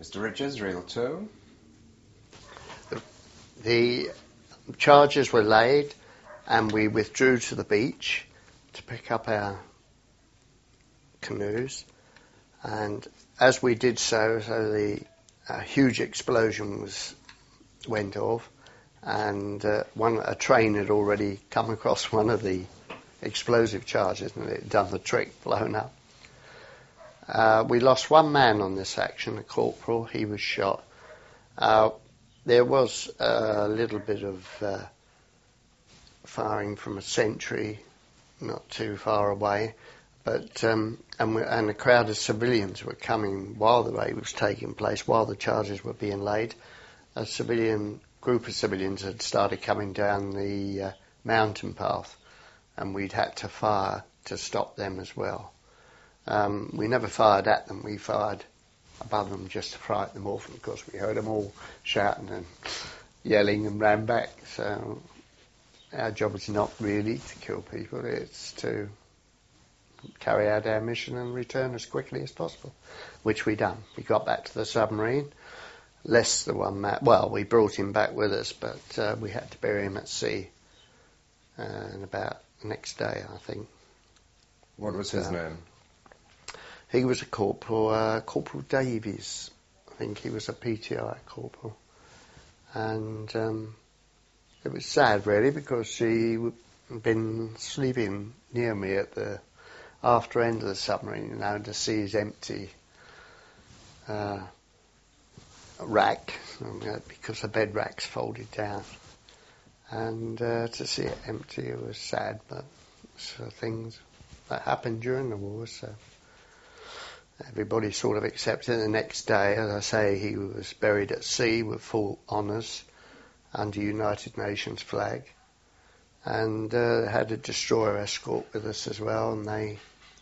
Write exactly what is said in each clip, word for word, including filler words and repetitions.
Mister Richards, reel two. The charges were laid and we withdrew to the beach to pick up our canoes, and as we did so, so the a huge explosion was went off, and uh, one a train had already come across one of the explosive charges and it had done the trick, blown up. Uh, we lost one man on this action, a corporal. He was shot. Uh, there was a little bit of uh, firing from a sentry not too far away, but um, and, we, and a crowd of civilians were coming while the raid was taking place, while the charges were being laid. A civilian group of civilians had started coming down the uh, mountain path, and we'd had to fire to stop them as well. Um, we never fired at them, we fired above them just to frighten them off, and of course we heard them all shouting and yelling and ran back. So our job is not really to kill people, it's to carry out our mission and return as quickly as possible, which we done. We got back to the submarine, less the one man, well, we brought him back with us, but uh, we had to bury him at sea, uh, and about the next day, I think. What was his uh, name? He was a corporal, uh, Corporal Davies. I think he was a P T I corporal. And um, it was sad, really, because he had been sleeping near me at the after end of the submarine, you know, to see his empty uh, rack, because the bed rack's folded down. And uh, to see it empty, it was sad, but it's uh, things that happened during the war, so everybody sort of accepted it. The next day, as I say, he was buried at sea with full honours under United Nations flag, and uh, had a destroyer escort with us as well, and they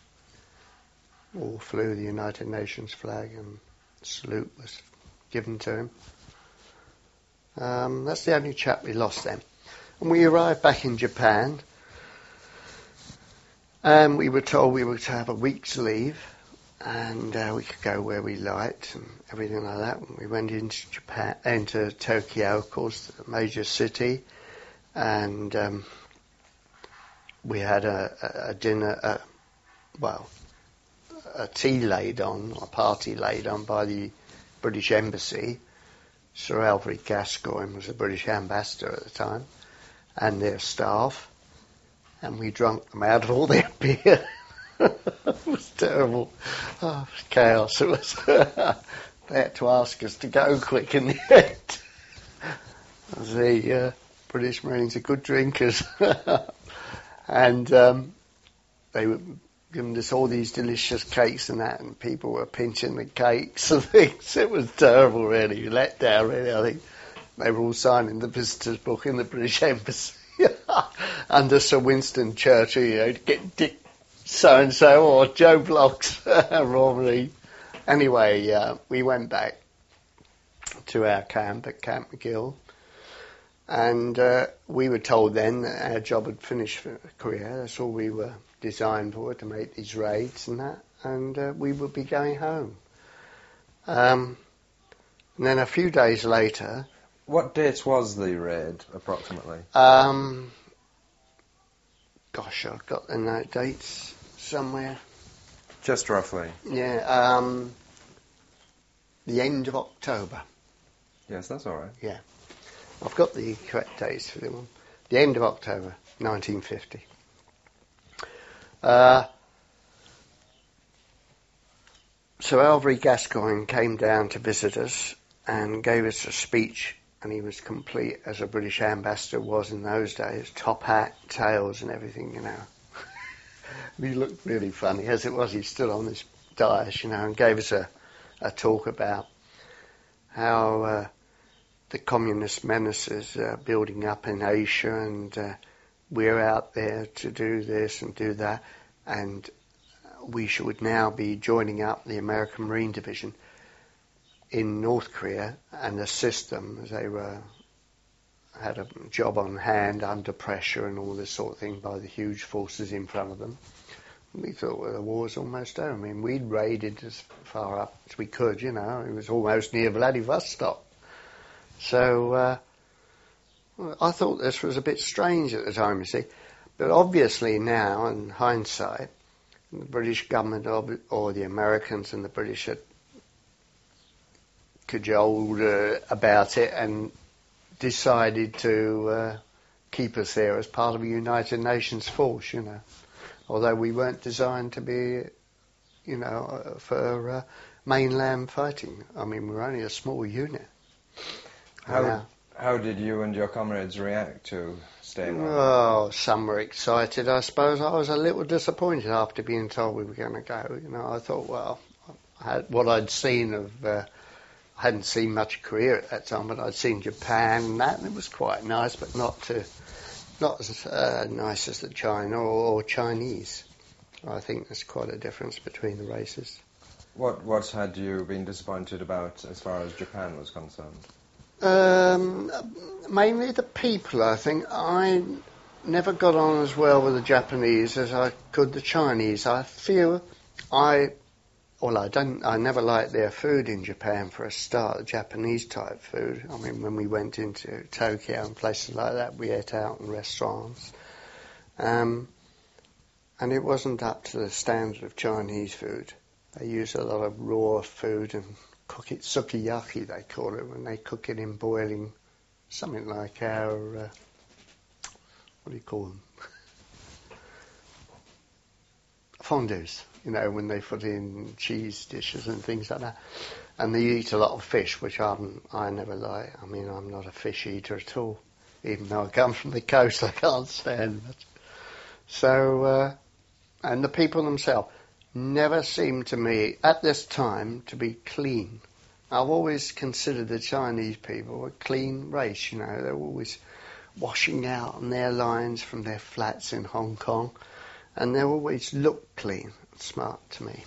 all flew the United Nations flag, and salute was given to him. Um, that's the only chap we lost then. And we arrived back in Japan, and we were told we were to have a week's leave, and uh, we could go where we liked and everything like that. And we went into Japan, into Tokyo, of course, the major city, and um, we had a, a, a dinner, uh, well, a tea laid on, a party laid on by the British Embassy. Sir Alfred Gascoigne was the British ambassador at the time, and their staff, and we drunk them out of all their beer. It was terrible. Oh, it was chaos. It was. They had to ask us to go quick in the end. The uh, British Marines are good drinkers. And um, they were giving us all these delicious cakes and that, and people were pinching the cakes and things. It was terrible, really. Let down, really, I think. They were all signing the visitors' book in the British Embassy. Under Sir Winston Churchill, you know, to get Dick so-and-so or Joe Bloggs robbery. Anyway, uh, we went back to our camp at Camp McGill, and uh, we were told then that our job had finished for Korea. That's all we were designed for, to make these raids and that, and uh, we would be going home. Um, and then a few days later... What date was the raid, approximately? Um, gosh, I've got the note dates somewhere. Just roughly? Yeah, um, the end of October. Yes, that's all right. Yeah. I've got the correct dates for them. The end of October, nineteen fifty. Uh, Sir Alfred Gascoigne came down to visit us and gave us a speech, and he was complete as a British ambassador was in those days, top hat, tails and everything, you know. He looked really funny. As it was, he stood on this dais, you know, and gave us a, a talk about how uh, the communist menaces are building up in Asia, and uh, we're out there to do this and do that, and we should now be joining up the American Marine Division in North Korea and assist them, as they were had a job on hand under pressure and all this sort of thing by the huge forces in front of them. We thought, well, the war's almost over. I mean, we'd raided as far up as we could, you know. It was almost near Vladivostok. So uh, I thought this was a bit strange at the time, you see. But obviously now, in hindsight, the British government or, or the Americans and the British had cajoled uh, about it and decided to uh, keep us there as part of a United Nations force, you know. Although we weren't designed to be, you know, uh, for uh, mainland fighting. I mean, we were only a small unit. How uh, how did you and your comrades react to staying on? Oh, some were excited, I suppose. I was a little disappointed after being told we were going to go. You know, I thought, well, I had, what I'd seen of, uh, I hadn't seen much Korea at that time, but I'd seen Japan and that, and it was quite nice, but not to. Not as uh, nice as the China or, or Chinese. I think there's quite a difference between the races. What what had you been disappointed about as far as Japan was concerned? Um, mainly the people, I think. I never got on as well with the Japanese as I could the Chinese. I feel I, well, I don't. I never liked their food in Japan for a start, the Japanese type food. I mean, when we went into Tokyo and places like that, we ate out in restaurants. Um, and it wasn't up to the standard of Chinese food. They use a lot of raw food and cook it, sukiyaki they call it, when they cook it in boiling, something like our, uh, what do you call them? Fondues, you know, when they put in cheese dishes and things like that. And they eat a lot of fish, which I'm, I never like. I mean, I'm not a fish eater at all. Even though I come from the coast, I can't stand much. So, uh, and the people themselves never seemed to me, at this time, to be clean. I've always considered the Chinese people a clean race, you know. They're always washing out on their lines from their flats in Hong Kong. And they always look clean and smart to me.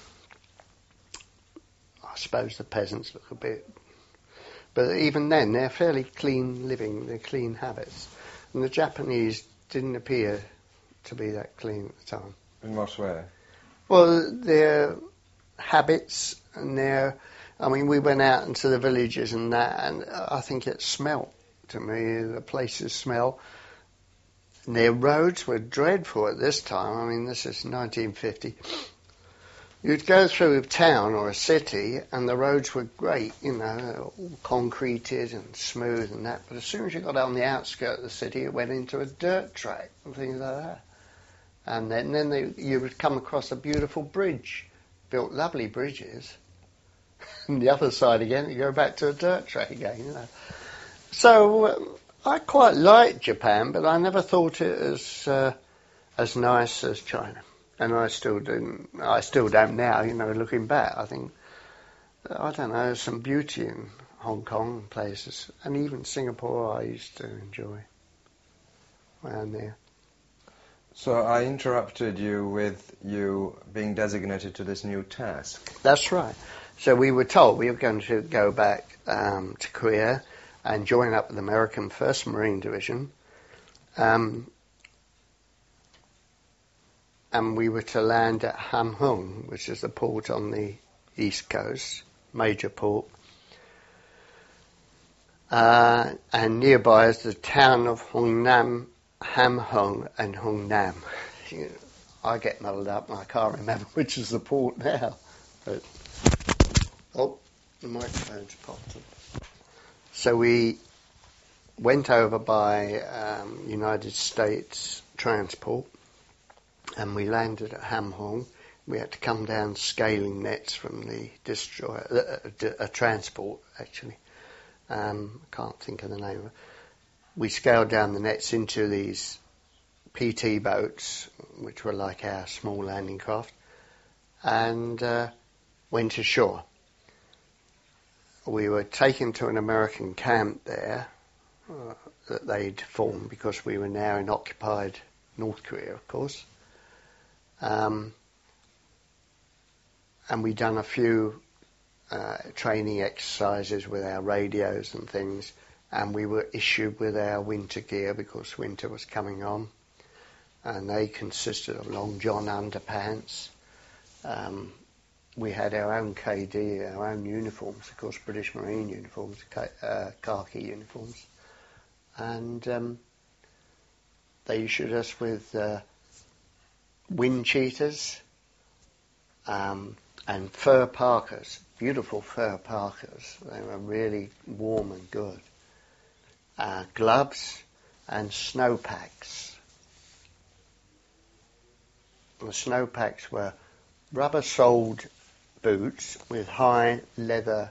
I suppose the peasants look a bit... But even then, they're fairly clean living, they're clean habits. And the Japanese didn't appear to be that clean at the time. In what way? Well, their habits and their... I mean, we went out into the villages and that, and I think it smelt to me, the places smell. And their roads were dreadful at this time. I mean, this is nineteen fifty. You'd go through a town or a city, and the roads were great, you know, all concreted and smooth and that. But as soon as you got on the outskirts of the city, it went into a dirt track and things like that. And then, then they, you would come across a beautiful bridge, built lovely bridges. And the other side again, you go back to a dirt track again, you know. So um, I quite liked Japan, but I never thought it as uh, as nice as China. And I still didn't. I still don't now. You know, looking back, I think I don't know. There's some beauty in Hong Kong and places, and even Singapore. I used to enjoy around there. So I interrupted you with you being designated to this new task. That's right. So we were told we were going to go back um, to Korea and join up with the American First Marine Division. Um, and we were to land at Ham Hung, which is the port on the east coast, major port. Uh, and nearby is the town of Hungnam, Ham Hung and Hungnam. I get muddled up and I can't remember which is the port now. But, oh, the microphone's popped up. So we went over by um, United States transport and we landed at Ham Hung. We had to come down scaling nets from the destroyer, uh, a transport actually. Um, I can't think of the name of it. We scaled down the nets into these P T boats, which were like our small landing craft, and uh, went ashore. We were taken to an American camp there uh, that they'd formed because we were now in occupied North Korea, of course. Um, and we'd done a few uh, training exercises with our radios and things, and we were issued with our winter gear because winter was coming on. and they consisted of long john underpants. Um, we had our own K D, our own uniforms, of course, British Marine uniforms, uh, khaki uniforms, and um, they issued us with uh, wind cheaters um, and fur parkas, beautiful fur parkas. They were really warm and good. Uh, gloves and snow packs. The snow packs were rubber-soled boots with high leather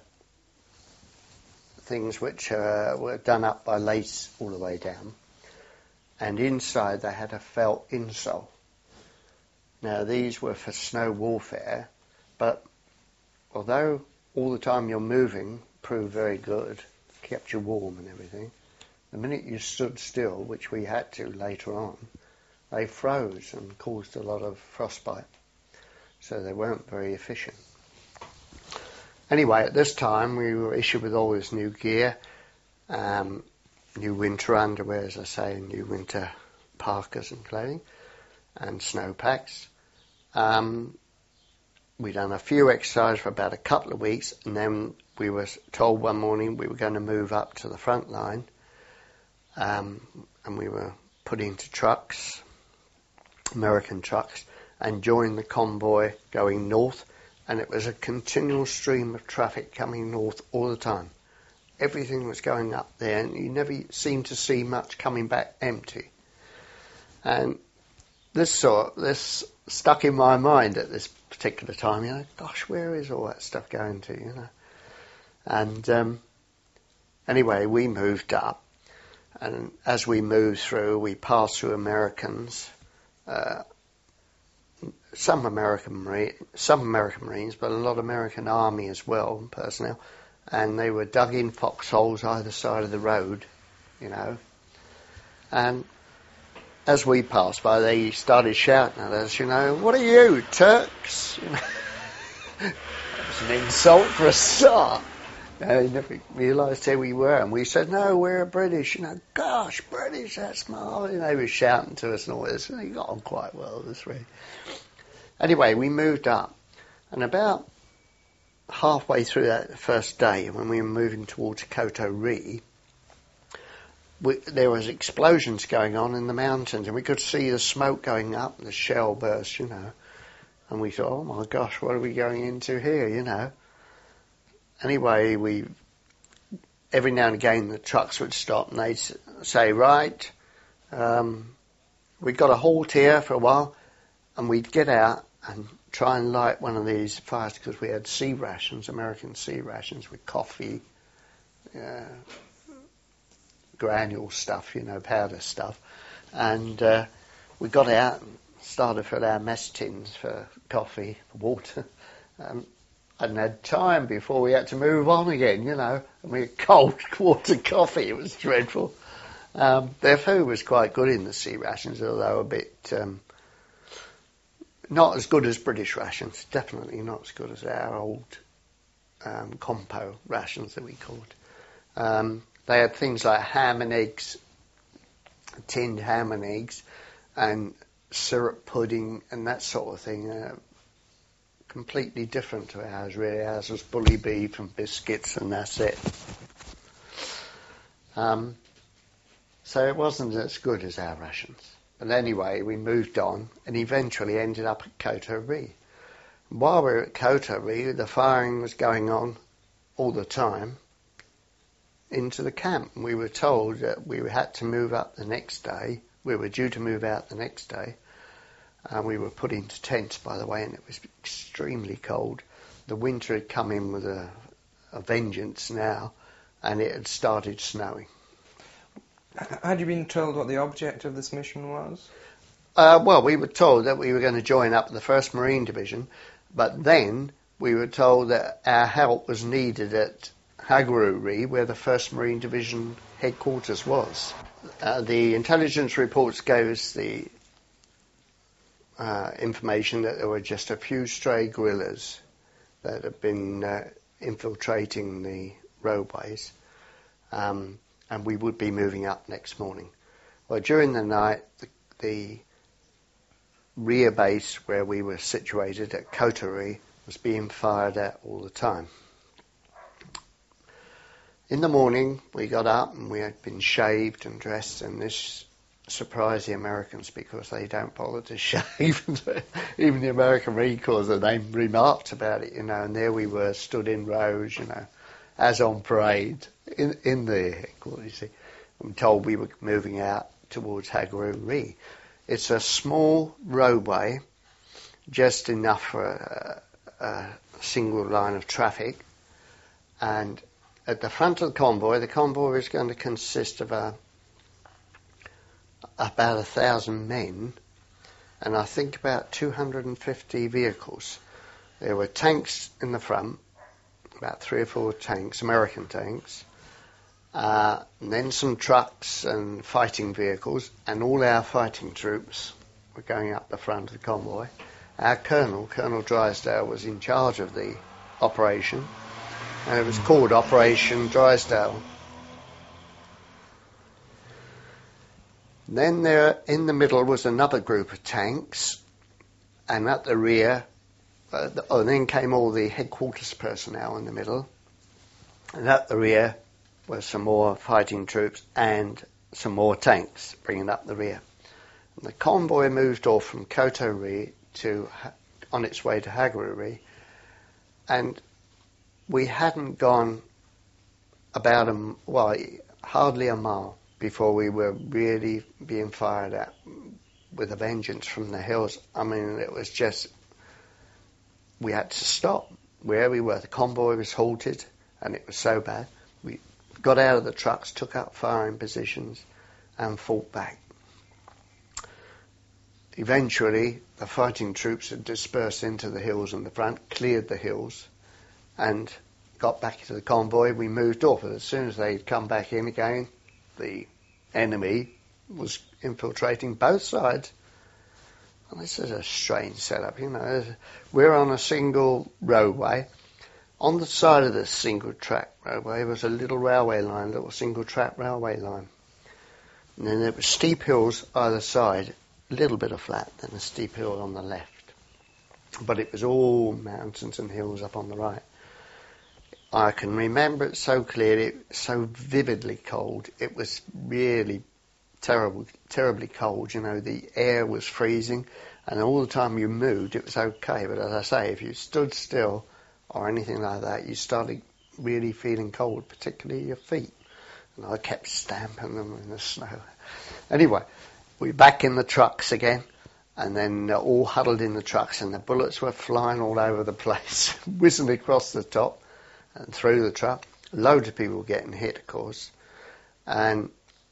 things which uh, were done up by lace all the way down, and inside they had a felt insole. Now these were for snow warfare, but although all the time you're moving proved very good, kept you warm and everything, the minute you stood still, which we had to later on, they froze and caused a lot of frostbite. So they weren't very efficient. Anyway, at this time we were issued with all this new gear, um, new winter underwear, as I say, new winter parkas and clothing, and snow packs. Um, we'd done a few exercises for about a couple of weeks, and then we were told one morning we were going to move up to the front line, um, and we were put into trucks, American trucks, and joined the convoy going north, and it was a continual stream of traffic coming north all the time. Everything was going up there, and you never seemed to see much coming back empty. And this sort, this stuck in my mind at this particular time. You know, gosh, where is all that stuff going to? You know, and um, anyway, we moved up, and as we moved through, we passed through Americans. Uh, Some American Marine, some American Marines, but a lot of American Army as well, personnel, and they were dug in foxholes either side of the road, you know. And as we passed by, they started shouting at us, you know, "What are you, Turks?" You know, that was an insult for a start. They never realised who we were, and we said, "No, we're British." You know, "Gosh, British, that's smart." You know, they were shouting to us and all this, and they got on quite well this way. Anyway, we moved up, and about halfway through that first day, when we were moving towards Koto Ri, we, there was explosions going on in the mountains, and we could see the smoke going up, and the shell burst, you know. And we thought, "Oh my gosh, what are we going into here?" You know. Anyway, we every now and again the trucks would stop, and they'd say, "Right, um, we've got to halt here for a while," and we'd get out and try and light one of these fires, because we had sea rations, American sea rations with coffee, uh, granule stuff, you know, powder stuff. And uh, we got out and started to fill our mess tins for coffee, for water. Um, I hadn't had time before we had to move on again, you know. And we had cold water coffee, it was dreadful. Um, their food was quite good in the sea rations, although a bit... Um, Not as good as British rations, definitely not as good as our old um, compo rations that we called. Um, they had things like ham and eggs, tinned ham and eggs, and syrup pudding and that sort of thing. Uh, completely different to ours, really. Ours was bully beef and biscuits, and that's it. Um, so it wasn't as good as our rations. But anyway, we moved on and eventually ended up at Koto Ri. While we were at Koto Ri, the firing was going on all the time into the camp. We were told that we had to move up the next day. We were due to move out the next day. And we were put into tents, by the way, and it was extremely cold. The winter had come in with a, a vengeance now, and it had started snowing. Had you been told what the object of this mission was? Uh, well, we were told that we were going to join up the first Marine Division, but then we were told that our help was needed at Haguru-ri, where the first Marine Division headquarters was. Uh, the intelligence reports gave us the uh, information that there were just a few stray guerrillas that had been uh, infiltrating the roadways. Um, and we would be moving up next morning. Well, during the night, the, the rear base where we were situated at Coterie was being fired at all the time. In the morning, we got up and we had been shaved and dressed, and this surprised the Americans because they don't bother to shave. Even the American Marine Corps, they remarked about it, you know, and there we were, stood in rows, you know, as on parade in, in the headquarters, you see. I'm told we were moving out towards Hagaruri. It's a small roadway, just enough for a, a single line of traffic, and at the front of the convoy, the convoy is going to consist of a, about a thousand men, and I think about two hundred fifty vehicles. There were tanks in the front, about three or four tanks, American tanks, uh, and then some trucks and fighting vehicles, and all our fighting troops were going up the front of the convoy. Our colonel, Colonel Drysdale, was in charge of the operation, and it was called Operation Drysdale. Then there, in the middle, was another group of tanks, and at the rear, uh, the, oh, then came all the headquarters personnel in the middle, and at the rear were some more fighting troops and some more tanks bringing up the rear. And the convoy moved off from Coterie to on its way to Hagaruri, and we hadn't gone about a, well, hardly a mile before we were really being fired at with a vengeance from the hills. I mean, it was just, we had to stop where we were. The convoy was halted, and it was so bad. We got out of the trucks, took up firing positions, and fought back. Eventually, the fighting troops had dispersed into the hills in the front, cleared the hills, and got back into the convoy. We moved off, and as soon as they'd come back in again, the enemy was infiltrating both sides. And this is a strange setup, you know. We're on a single roadway. On the side of this single track roadway was a little railway line, a little single track railway line. And then there were steep hills either side, a little bit of flat, then a steep hill on the left. But it was all mountains and hills up on the right. I can remember it so clearly, so vividly cold. It was really terrible, terribly cold. You know, the air was freezing, and all the time you moved, it was okay. But as I say, if you stood still or anything like that, you started really feeling cold, particularly your feet. And I kept stamping them in the snow. Anyway, we were back in the trucks again, and then uh, all huddled in the trucks, and the bullets were flying all over the place, whizzing across the top and through the truck. Loads of people were getting hit, of course. And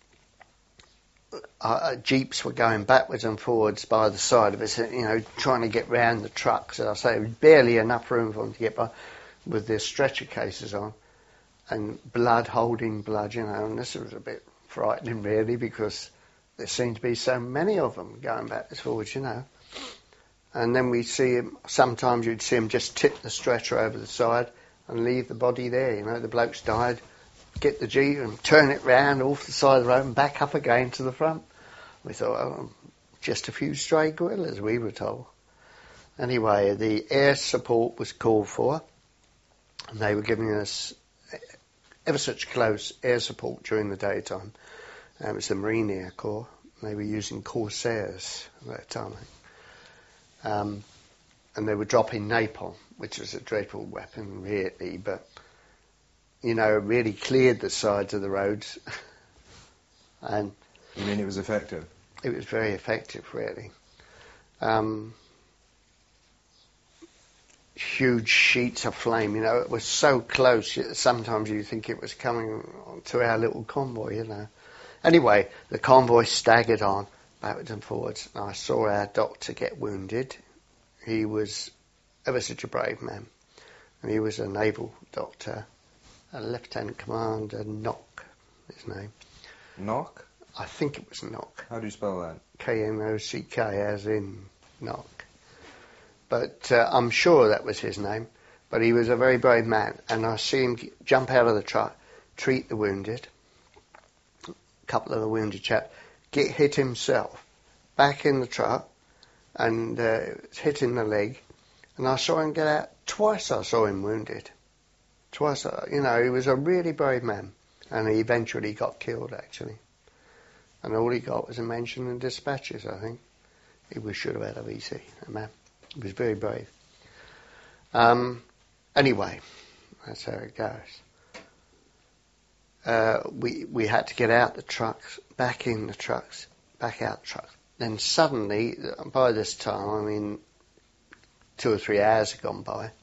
uh, jeeps were going backwards and forwards by the side of us, you know, trying to get round the trucks. As I say, there was barely enough room for them to get by with their stretcher cases on. And blood holding blood, you know, and this was a bit frightening, really, because there seemed to be so many of them going backwards and forwards, you know. And then we see him, sometimes you'd see him just tip the stretcher over the side and leave the body there, you know, the bloke's died, get the jeep and turn it round off the side of the road and back up again to the front. We thought, oh, just a few stray guerrillas, we were told. Anyway, the air support was called for, and they were giving us ever such close air support during the daytime. Um, it was the Marine Air Corps. They were using Corsairs at that time. Um, and they were dropping napalm, which was a dreadful weapon, really, but, you know, it really cleared the sides of the roads. And you mean it was effective? It was very effective, really. Um, huge sheets of flame, you know, it was so close, sometimes you think it was coming to our little convoy, you know. Anyway, the convoy staggered on, backwards and forwards, and I saw our doctor get wounded. He was ever such a brave man, and he was a naval doctor, a Lieutenant Commander Nock, his name. Nock? I think it was Nock. How do you spell that? K N O C K, as in Nock. But uh, I'm sure that was his name. But he was a very brave man, and I see him jump out of the truck, treat the wounded, a couple of the wounded chaps, get hit himself, back in the truck, and uh, it was hitting the leg, and I saw him get out. Twice I saw him wounded. Twice, uh, you know, he was a really brave man, and he eventually got killed, actually. And all he got was a mention in dispatches, I think. He was, should have had a V C, a man. He was very brave. Um, anyway, that's how it goes. Uh, we we had to get out the trucks, back in the trucks, back out the trucks. Then suddenly, by this time, I mean, two or three hours had gone by,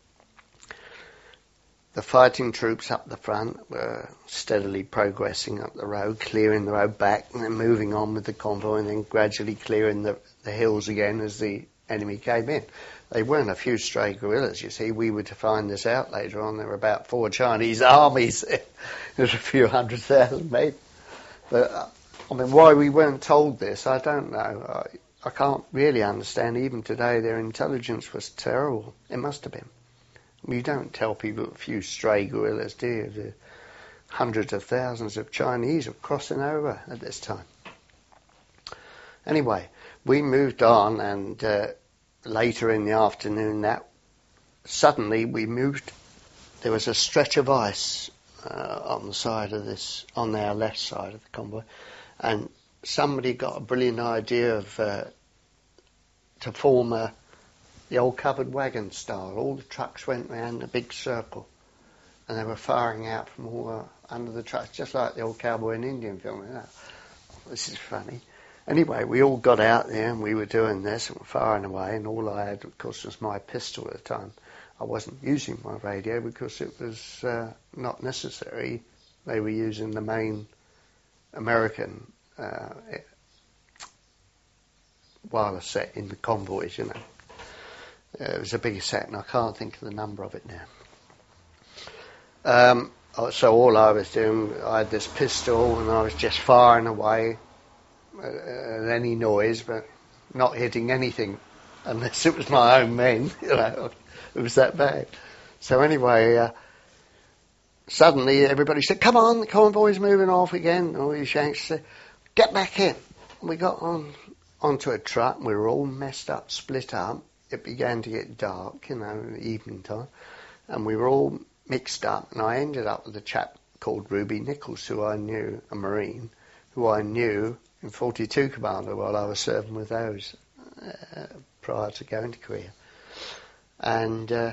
the fighting troops up the front were steadily progressing up the road, clearing the road back, and then moving on with the convoy, and then gradually clearing the, the hills again as the enemy came in. They weren't a few stray guerrillas, you see. We were to find this out later on. There were about four Chinese armies. There's a few hundred thousand men. But, uh, I mean, why we weren't told this, I don't know. I, I can't really understand. Even today, their intelligence was terrible. It must have been. You don't tell people a few stray guerrillas, do you? The hundreds of thousands of Chinese were crossing over at this time. Anyway, we moved on, and uh, later in the afternoon, that suddenly we moved. There was a stretch of ice uh, on the side of this, on our left side of the convoy, and somebody got a brilliant idea of uh, to form a, the old covered wagon style. All the trucks went round a big circle, and they were firing out from all uh, under the trucks, just like the old cowboy and Indian film. You know? This is funny. Anyway, we all got out there and we were doing this and firing away, and all I had, of course, was my pistol at the time. I wasn't using my radio because it was uh, not necessary. They were using the main American uh, wireless set in the convoys, you know. Uh, it was a bigger set, and I can't think of the number of it now. Um, so all I was doing, I had this pistol, and I was just firing away at any noise, but not hitting anything unless it was my own men. You know, it was that bad. So anyway, uh, suddenly everybody said, "Come on, the convoy's moving off again." All these Yanks said, "Get back in." And we got on onto a truck, and we were all messed up, split up. It began to get dark, you know, in the evening time, and we were all mixed up. And I ended up with a chap called Ruby Nichols, who I knew, a Marine, who I knew in forty-two Commander while I was serving with those uh, prior to going to Korea. And uh,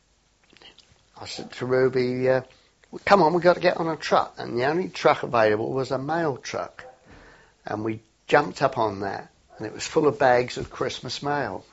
I said to Ruby, uh, "Come on, we've got to get on a truck." And the only truck available was a mail truck. And we jumped up on that, and it was full of bags of Christmas mail.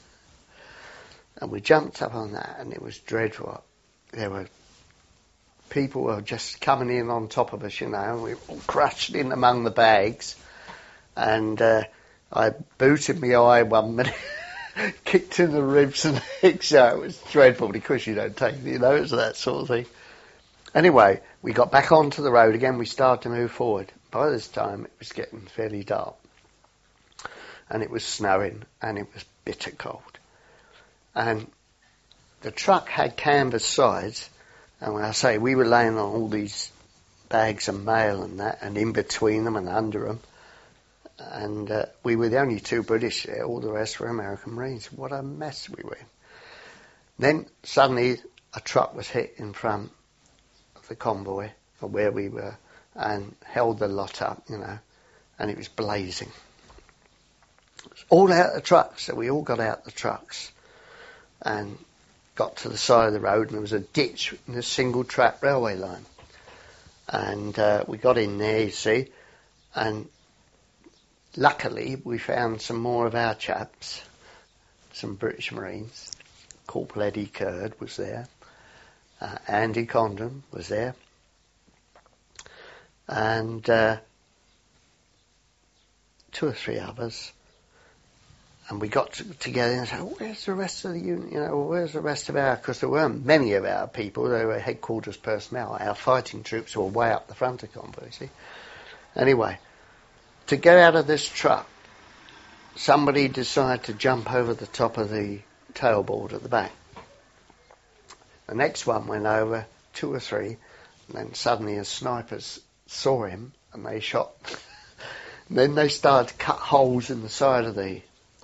And we jumped up on that, and it was dreadful. There were people were just coming in on top of us, you know, and we were all crushed in among the bags. And uh, I booted my eye one minute, kicked in the ribs and legs. So it was dreadful because you don't take any notice of that sort of thing. Anyway, we got back onto the road again. We started to move forward. By this time, it was getting fairly dark. And it was snowing, and it was bitter cold. And the truck had canvas sides, and when I say we were laying on all these bags of mail and that, and in between them and under them, and uh, we were the only two British there, all the rest were American Marines. What a mess we were in. Then suddenly a truck was hit in front of the convoy, or where we were, and held the lot up, you know, and it was blazing. It was all out of the trucks, so we all got out the trucks and got to the side of the road, and there was a ditch in a single track railway line. And uh, we got in there, you see, and luckily we found some more of our chaps, some British Marines. Corporal Eddie Curd was there, uh, Andy Condon was there, and uh, two or three others. And we got to, together and said, oh, "Where's the rest of the unit? You know, where's the rest of our?" Because there weren't many of our people. They were headquarters personnel. Our fighting troops were way up the front of convoy. See. Anyway, to get out of this truck, somebody decided to jump over the top of the tailboard at the back. The next one went over, two or three, and then suddenly the snipers saw him and they shot. And then they started to cut holes in the side of the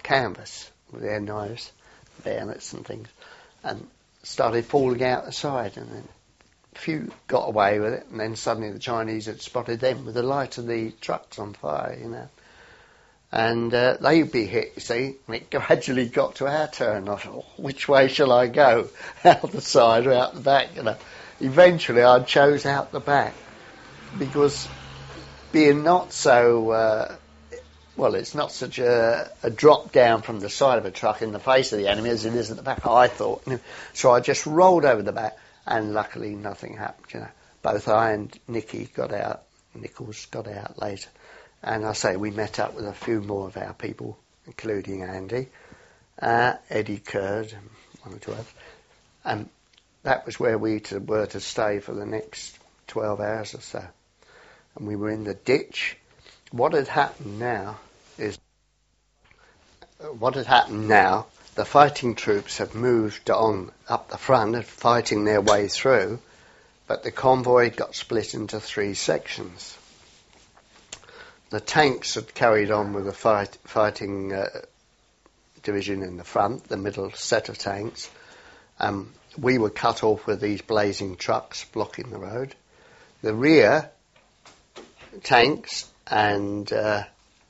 canvas with their knives, bayonets and things, and started falling out the side, and then a few got away with it, and then suddenly the Chinese had spotted them with the light of the trucks on fire, you know. And uh, they'd be hit, you see, and it gradually got to our turn. I thought, oh, which way shall I go? Out the side or out the back, you know. Eventually I chose out the back, because being not so, uh, well, it's not such a, a drop down from the side of a truck in the face of the enemy as it is at the back, I thought. So I just rolled over the back, and luckily nothing happened, you know. Both I and Nicky got out, Nichols got out later. And I say we met up with a few more of our people, including Andy, uh, Eddie Kurd, and one or two others. And that was where we to, were to stay for the next twelve hours or so. And we were in the ditch. What had happened now is, what had happened now, the fighting troops have moved on up the front, fighting their way through, but the convoy got split into three sections. The tanks had carried on with the fight, fighting uh, division in the front, the middle set of tanks. Um, we were cut off with these blazing trucks blocking the road. The rear tanks and... Uh,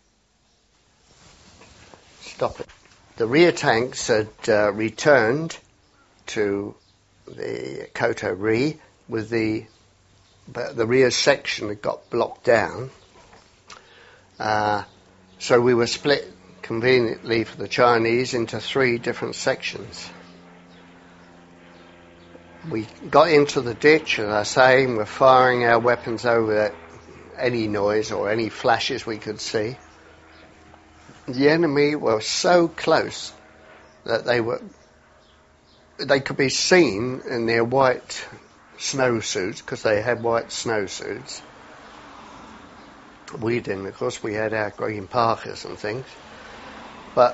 stop it. The rear tanks had uh, returned to the Koto Ri with the... But the rear section had got blocked down. Uh, so we were split conveniently for the Chinese into three different sections. We got into the ditch, as I say, and were firing our weapons over any noise or any flashes we could see. The enemy were so close that they were they could be seen in their white snowsuits, because they had white snowsuits. We didn't, of course. We had our green parkas and things, but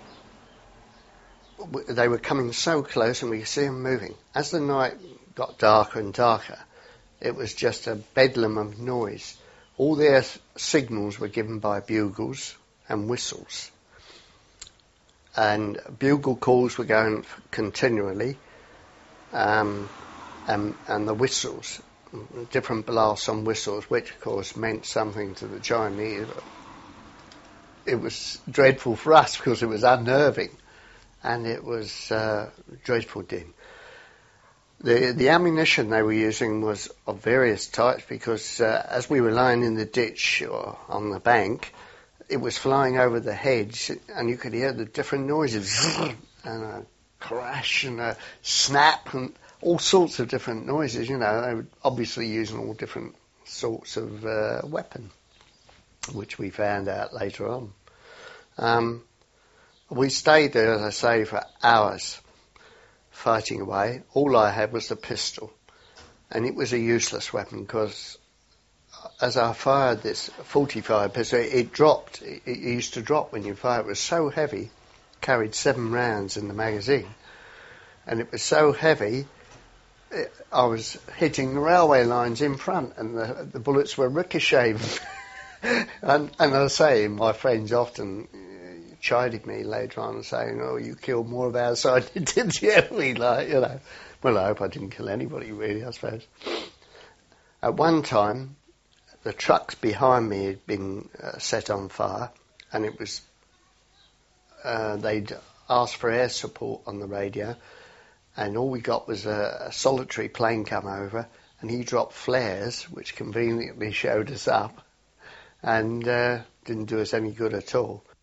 w- they were coming so close, and we could see them moving. As the night got darker and darker, it was just a bedlam of noise. All their th- signals were given by bugles and whistles, and bugle calls were going f- continually, um, and, and the whistles. Different blasts on whistles, which of course meant something to the Chinese. It was dreadful for us because it was unnerving, and it was uh, dreadful din. The the ammunition they were using was of various types, because uh, as we were lying in the ditch or on the bank, it was flying over the hedge, and you could hear the different noises, and a crash and a snap and all sorts of different noises, you know. They were obviously using all different sorts of uh, weapon, which we found out later on. Um, we stayed there, as I say, for hours, fighting away. All I had was the pistol, and it was a useless weapon, because as I fired this forty-five pistol, it dropped. It, it used to drop when you fire. It was so heavy, carried seven rounds in the magazine, and it was so heavy, I was hitting the railway lines in front, and the, the bullets were ricocheting. and, and I say, my friends often chided me later on, saying, "Oh, you killed more of our side than you did the enemy." Like, you know. Well, I hope I didn't kill anybody, really, I suppose. At one time, the trucks behind me had been uh, set on fire, and it was uh, they'd asked for air support on the radio. And all we got was a, a solitary plane come over, and he dropped flares, which conveniently showed us up, and uh, didn't do us any good at all.